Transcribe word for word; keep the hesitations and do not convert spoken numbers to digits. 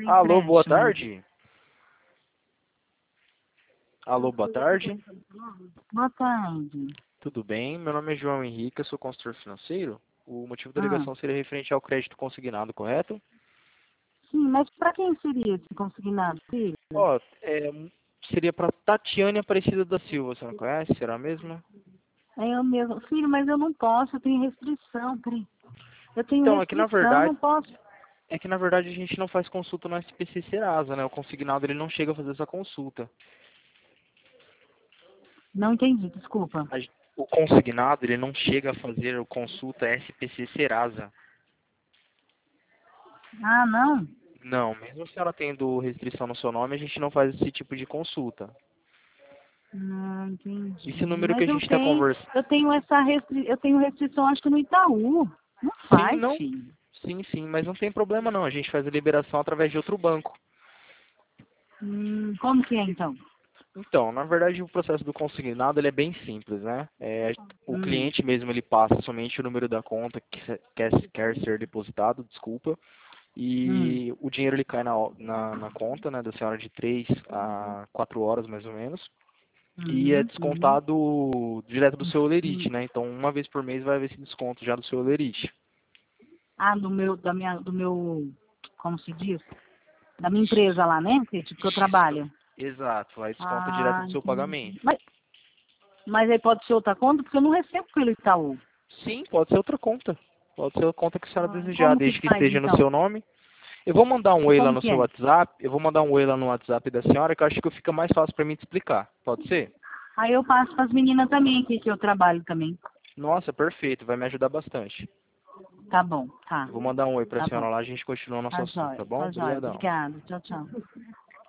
Alô, boa empréstimo aí. tarde. Alô, boa tarde. Boa tarde. Tudo bem? Meu nome é João Henrique, eu sou consultor financeiro. O motivo da Ah, ligação seria referente ao crédito consignado, correto? sim, mas para quem seria esse consignado, filho? Ó, é, seria para Tatiane Aparecida da Silva, você não conhece? Será mesmo? É eu mesmo. Filho, mas eu não posso, eu tenho restrição, peraí. Eu tenho Então, é que na restrição, verdade, não posso. é que na verdade a gente não faz consulta no S P C Serasa, né? O consignado ele não chega a fazer essa consulta. Não entendi, desculpa. A gen- O consignado ele não chega a fazer a consulta S P C Serasa. Ah, não? Não, mesmo se ela tendo restrição no seu nome, a gente não faz esse tipo de consulta. Não entendi. Esse número que Mas a eu gente está tenho, conversando. eu tenho essa restri... eu tenho restrição, acho que no Itaú. Não Sim, faz, não. filho. Sim, sim, mas não tem problema não. A gente faz a liberação através de outro banco. Hum, como que é então? Então, na verdade, o processo do consignado ele é bem simples, né? É, o Hum, cliente mesmo ele passa somente o número da conta que se- quer, quer ser depositado, desculpa, hum, e o dinheiro ele cai na, na, na conta, né, da senhora de três a quatro horas mais ou menos, e é uhum, uhum, descontado direto do seu hum. Olerite, né? Então, uma vez por mês vai haver esse desconto já do seu Olerite. Ah, do meu, da minha, do meu, como se diz? Da minha empresa lá, né? Que, tipo, que eu Isso. trabalho. Exato, aí desconta direto Ah, do seu entendi. pagamento. Mas, mas aí pode ser outra conta, porque eu não recebo pelo Itaú. Sim, pode ser outra conta. Pode ser a conta que a senhora Ah, desejar, como que desde que faz esteja no então? seu nome. Eu vou mandar um oi lá Como no que seu é? WhatsApp. Eu vou mandar um oi lá no WhatsApp da senhora, que eu acho que fica mais fácil para mim te explicar. Pode ser? Aí eu passo para as meninas também aqui, que eu trabalho também. Nossa, perfeito. Vai me ajudar bastante. Tá bom, tá. Eu vou mandar um oi para a Tá senhora bom. lá, a gente continua o nosso Tá assunto, jóia, tá bom? tá jóia. Obrigadão. Obrigada. Tchau, tchau.